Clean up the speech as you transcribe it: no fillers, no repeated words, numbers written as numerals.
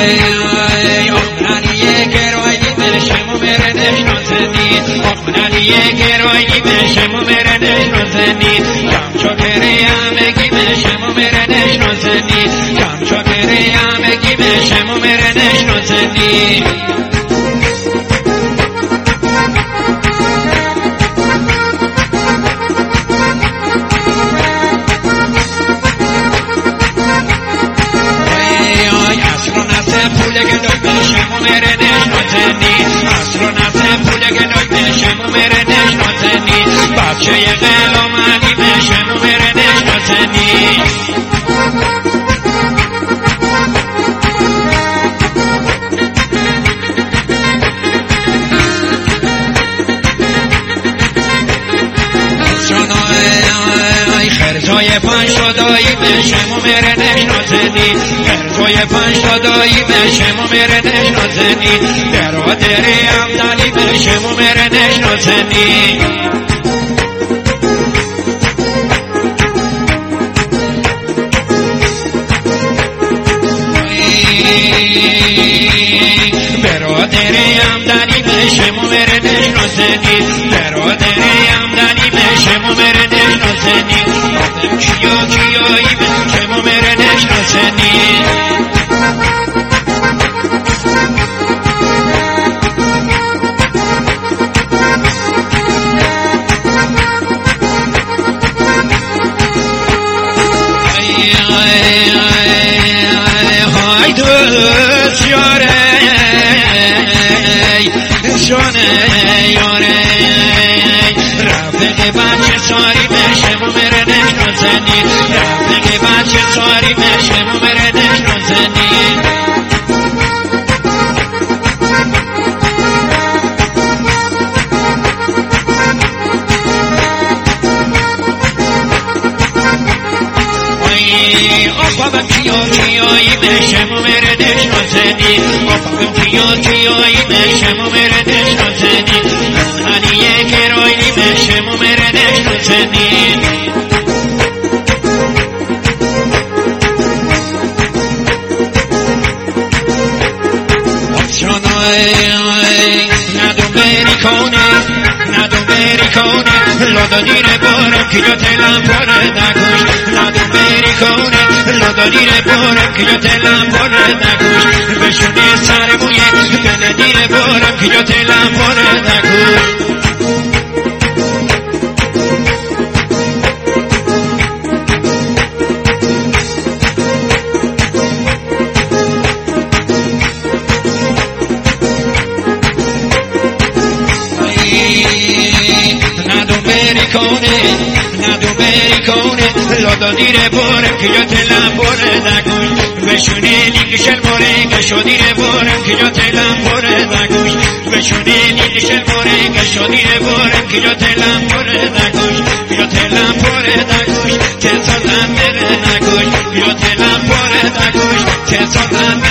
آخرانیه گروی دیمشم و مرنش نازنی آخرانیه گروی دیمشم و مرنش نازنی کم چکره همگی مشم و مرنش نازنی کم چکره همگی مشم و مرنش نازنی بچه غلام علی بشم و مرنش نازنی خرزای پنجدایی بشم و مرنش نازنی خرزای پنجدایی بشم و مرنش نازنی برادر عبدالی بشم و مرنش نازنی برادر عبدالی بشم و مرنش نازنی برادر عبدالی بشم و مرنش نازنی کیایی بشم و مرنش نازنی رفیق بچه ساری بشم و مرنش نازنی رفیق بچه ساری بشم و مرنش نازنی آفاقم کیایی بشم و مرنش نازنی آفاقم کیایی بشم و مرنش نازنی علیه گرایی بشم و مرنش نازنی ندون بری کنه لادا دیره بارم که یا تلم باره نگوش ندون بری کنه لادا دیره بارم که یا تلم باره نگوش بشونه سر مویه بنه دیره بارم که یا تلم باره نگوش ندون بری کنه لادا دیره بارم که یا تلم باره نگوش بشونه لیگشل باره گشو دیره بارم که یا تلم باره نگوش بشونه لیگشل باره گشو دیره بارم که یا تلم باره نگوش یا تلم باره نگوش که سازم بره نگوش یا تلم باره نگوش که سازم